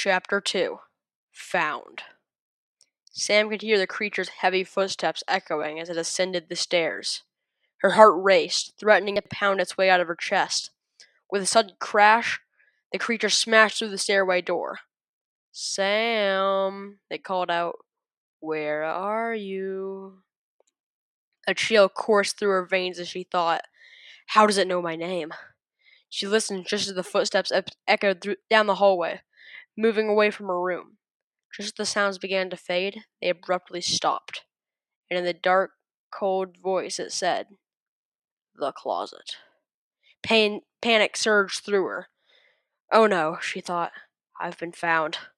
Chapter 2 Found. Sam could hear the creature's heavy footsteps echoing as it ascended the stairs. Her heart raced, threatening to pound its way out of her chest. With a sudden crash, the creature smashed through the stairway door. "Sam," it called out. "Where are you?" A chill coursed through her veins as she thought, "How does it know my name?" She listened just as the footsteps echoed down the hallway, moving away from her room. Just as the sounds began to fade, they abruptly stopped, and in the dark, cold voice it said, "The closet." Panic surged through her. "Oh no," she thought. "I've been found."